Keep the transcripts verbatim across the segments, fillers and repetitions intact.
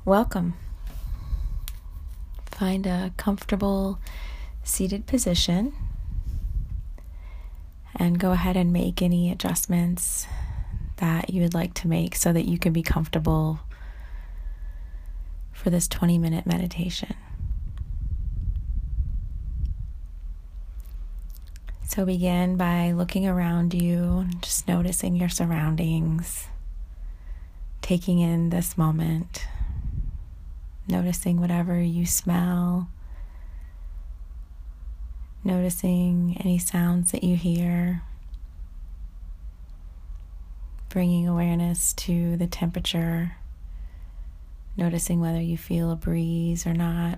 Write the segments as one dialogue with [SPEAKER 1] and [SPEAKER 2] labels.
[SPEAKER 1] Welcome. Find a comfortable seated position and go ahead and make any adjustments that you would like to make so that you can be comfortable for this twenty minute meditation. So begin by looking around you, just noticing your surroundings, taking in this moment, noticing whatever you smell, noticing any sounds that you hear, bringing awareness to the temperature, noticing whether you feel a breeze or not,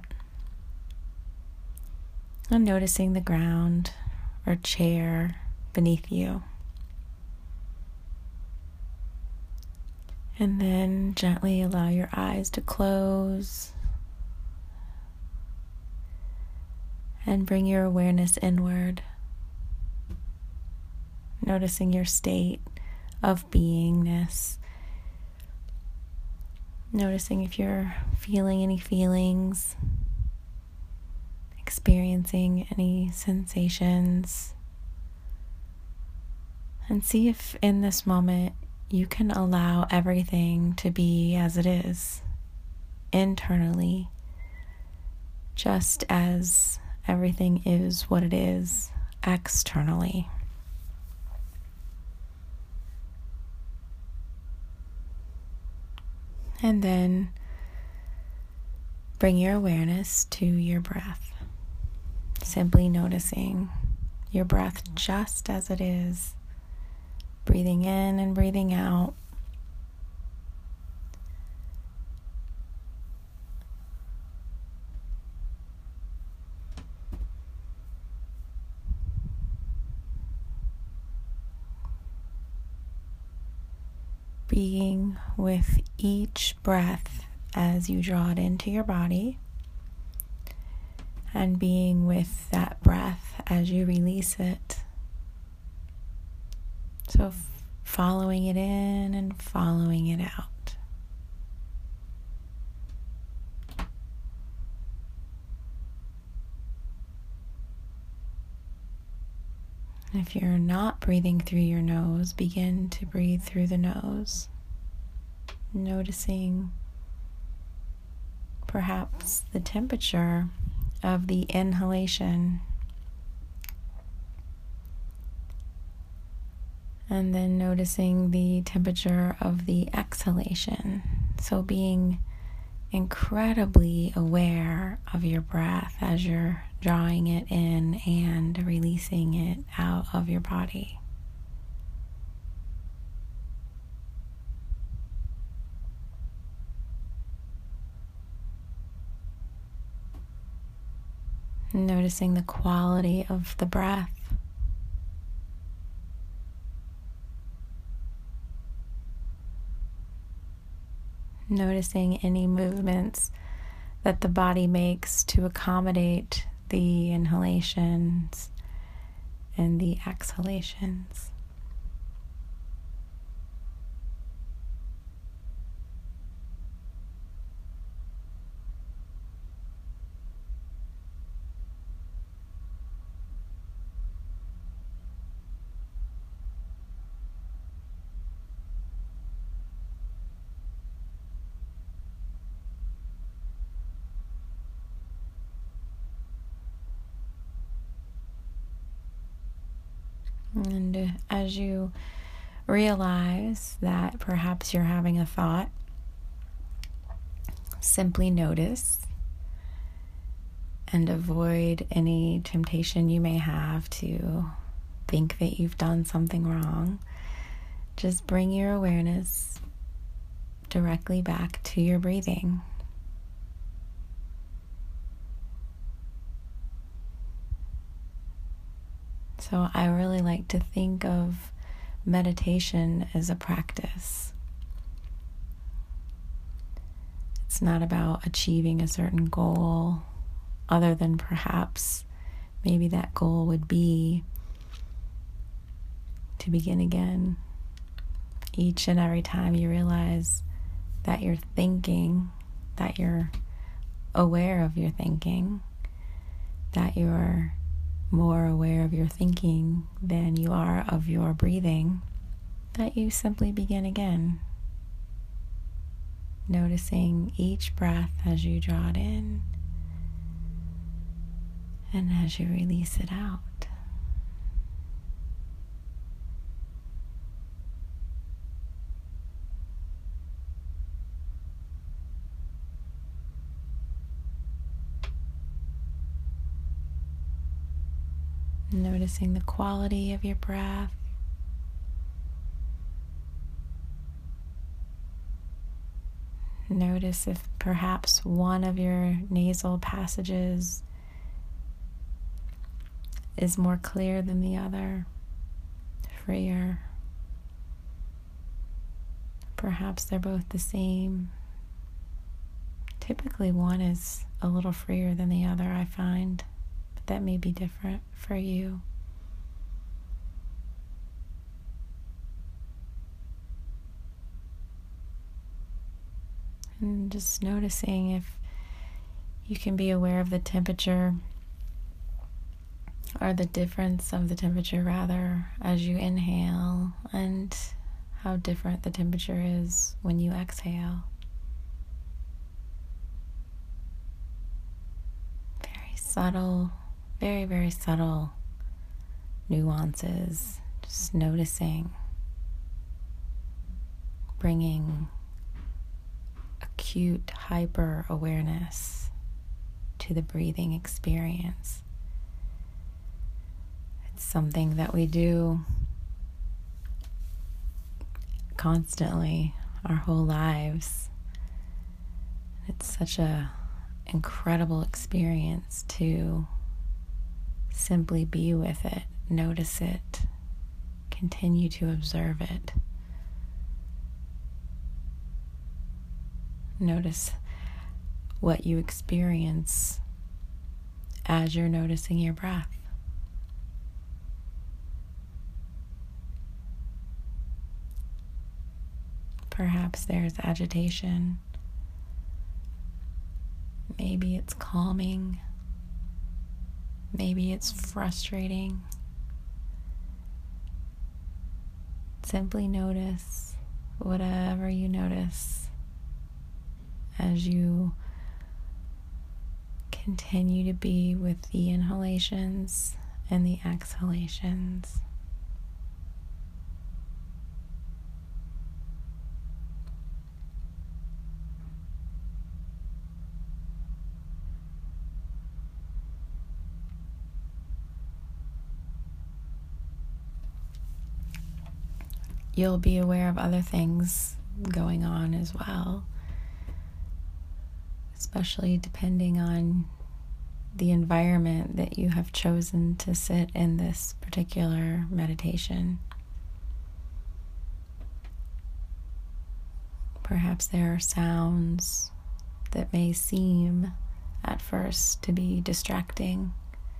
[SPEAKER 1] and noticing the ground or chair beneath you. And then gently allow your eyes to close and bring your awareness inward, noticing your state of beingness, noticing if you're feeling any feelings, experiencing any sensations, and see if in this moment you can allow everything to be as it is, internally, just as everything is what it is externally. And then bring your awareness to your breath, simply noticing your breath just as it is, breathing in and breathing out. Being with each breath as you draw it into your body, and being with that breath as you release it. So f- following it in and following it out. If you're not breathing through your nose, begin to breathe through the nose, noticing perhaps the temperature of the inhalation, and then noticing the temperature of the exhalation. So being incredibly aware of your breath as you're drawing it in and releasing it out of your body. Noticing the quality of the breath. Noticing any movements that the body makes to accommodate the inhalations and the exhalations. And as you realize that perhaps you're having a thought, simply notice and avoid any temptation you may have to think that you've done something wrong. Just bring your awareness directly back to your breathing. So I really like to think of meditation as a practice. It's not about achieving a certain goal, other than perhaps maybe that goal would be to begin again. Each and every time you realize that you're thinking that you're aware of your thinking, that you're more aware of your thinking than you are of your breathing, that you simply begin again, noticing each breath as you draw it in and as you release it out. Noticing the quality of your breath. Notice if perhaps one of your nasal passages is more clear than the other, freer. Perhaps they're both the same. Typically one is a little freer than the other, I find, but that may be different for you. And just noticing if you can be aware of the temperature, or the difference of the temperature rather, as you inhale, and how different the temperature is when you exhale. Very subtle, very, very subtle nuances. Just noticing, bringing acute hyper awareness to the breathing experience. It's something that we do constantly our whole lives. It's such a incredible experience to simply be with it, notice it, continue to observe it. Notice what you experience as you're noticing your breath. Perhaps there's agitation. Maybe it's calming. Maybe it's frustrating. Simply notice whatever you notice as you continue to be with the inhalations and the exhalations. You'll be aware of other things going on as well, especially depending on the environment that you have chosen to sit in this particular meditation. Perhaps there are sounds that may seem at first to be distracting.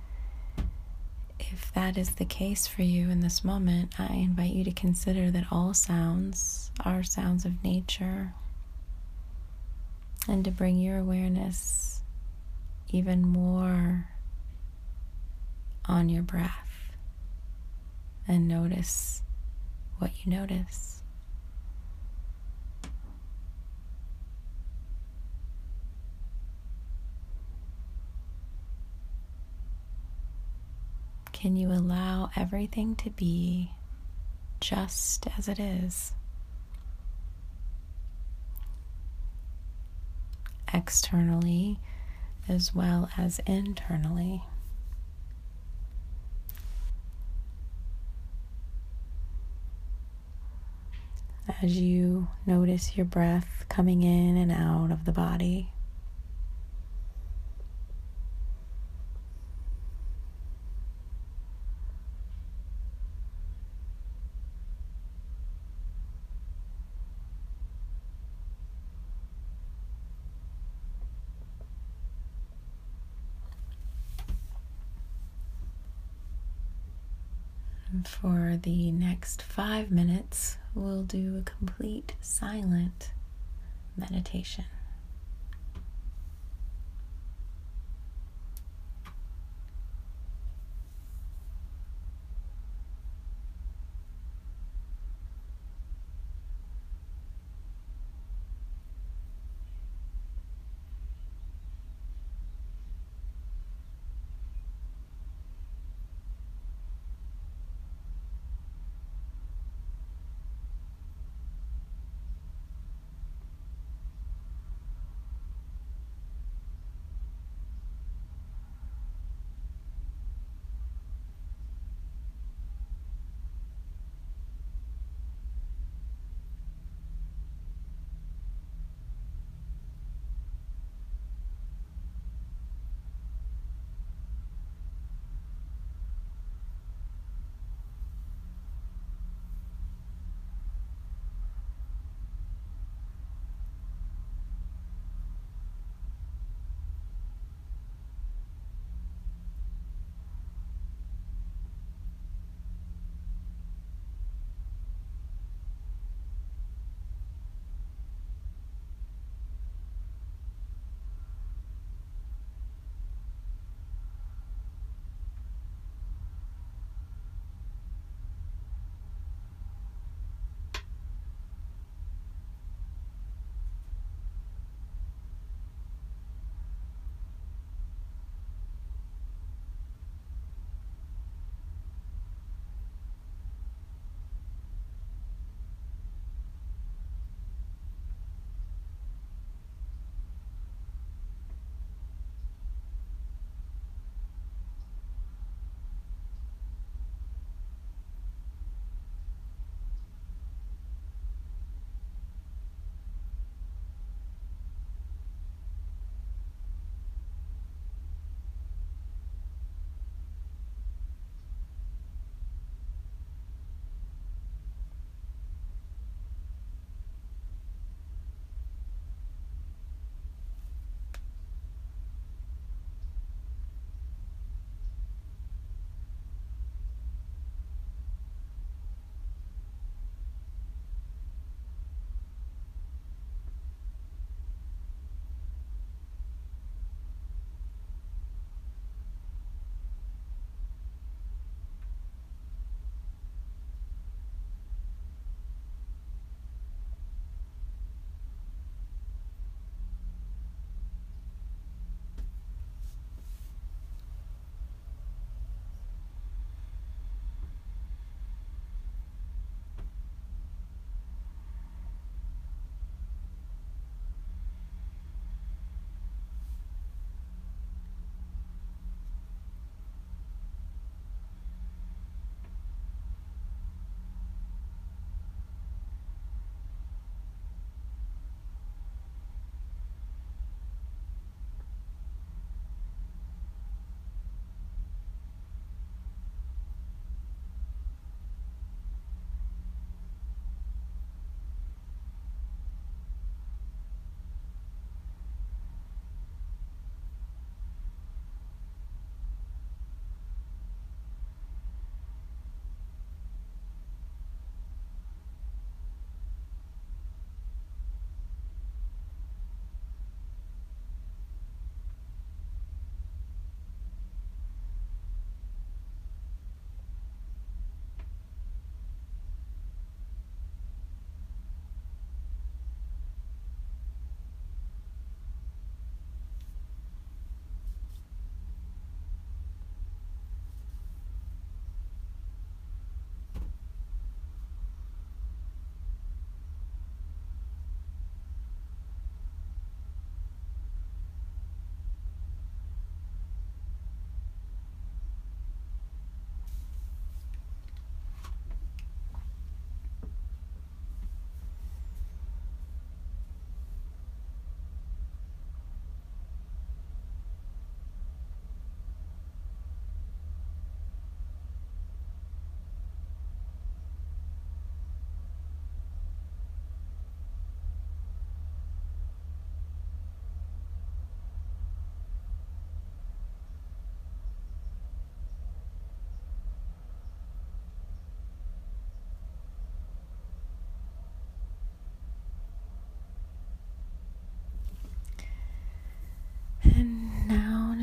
[SPEAKER 1] If that is the case for you in this moment, I invite you to consider that all sounds are sounds of nature, and to bring your awareness even more on your breath and notice what you notice. Can you allow everything to be just as it is? Externally as well as internally. As you notice your breath coming in and out of the body, for the next five minutes, we'll do a complete silent meditation.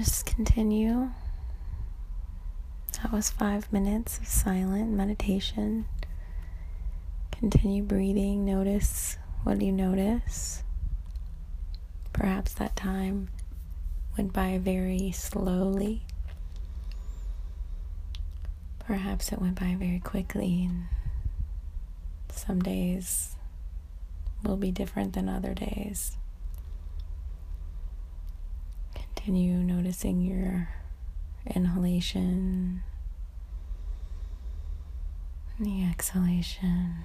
[SPEAKER 1] just continue. That was five minutes of silent meditation. Continue breathing. Notice what you notice. Perhaps that time went by very slowly. Perhaps it went by very quickly, and some days will be different than other days. Continue noticing your inhalation and the exhalation.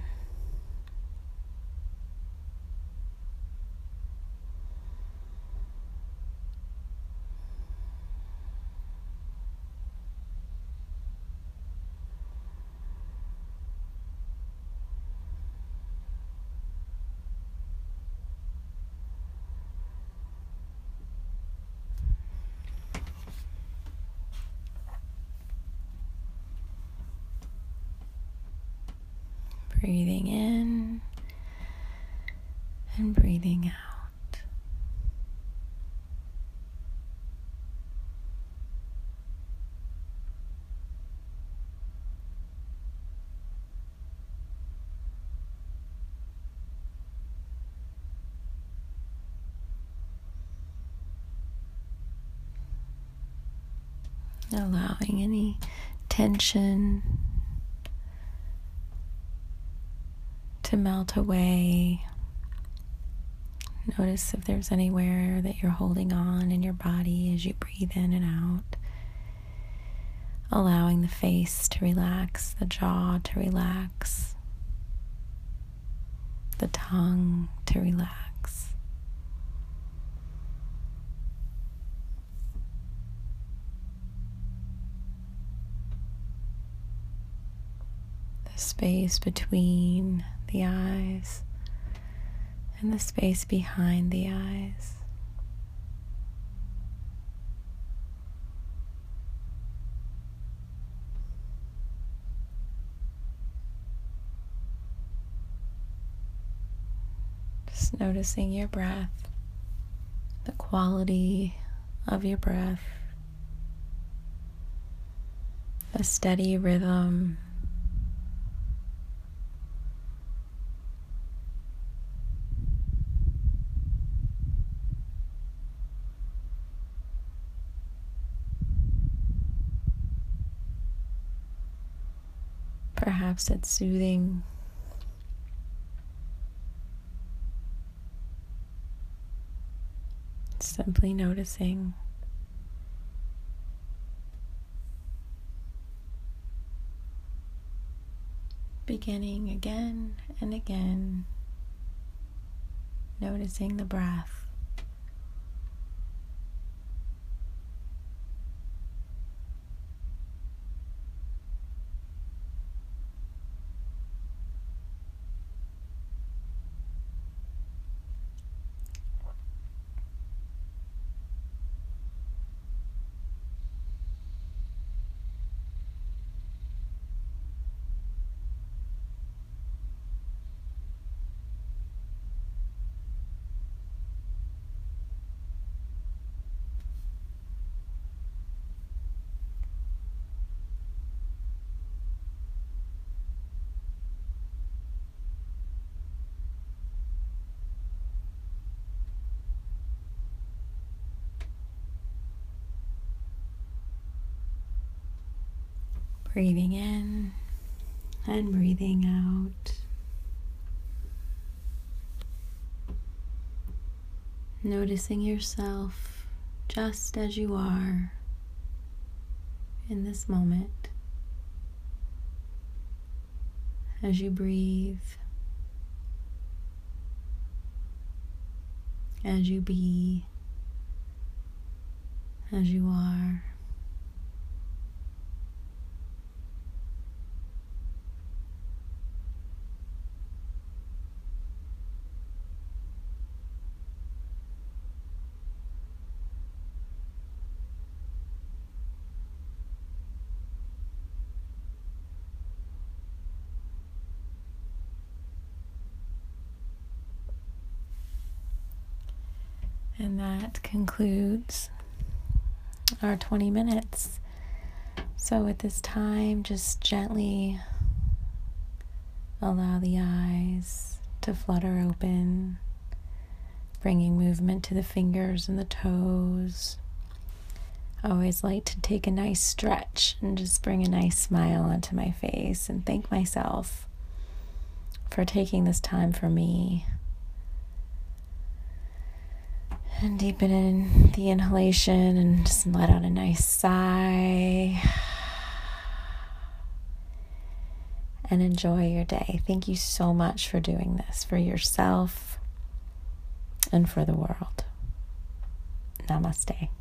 [SPEAKER 1] Breathing in and breathing out. Allowing any tension to melt away. Notice if there's anywhere that you're holding on in your body as you breathe in and out. Allowing the face to relax, the jaw to relax, the tongue to relax. The space between the eyes and the space behind the eyes. Just noticing your breath, the quality of your breath, a steady rhythm. Perhaps it's soothing. Simply noticing. Beginning again and again, noticing the breath. Breathing in and breathing out. Noticing yourself just as you are in this moment. As you breathe, as you be, as you are. And that concludes our twenty minutes. So at this time, just gently allow the eyes to flutter open, bringing movement to the fingers and the toes. I always like to take a nice stretch and just bring a nice smile onto my face and thank myself for taking this time for me. And deepen in the inhalation and just let out a nice sigh. And enjoy your day. Thank you so much for doing this for yourself and for the world. Namaste.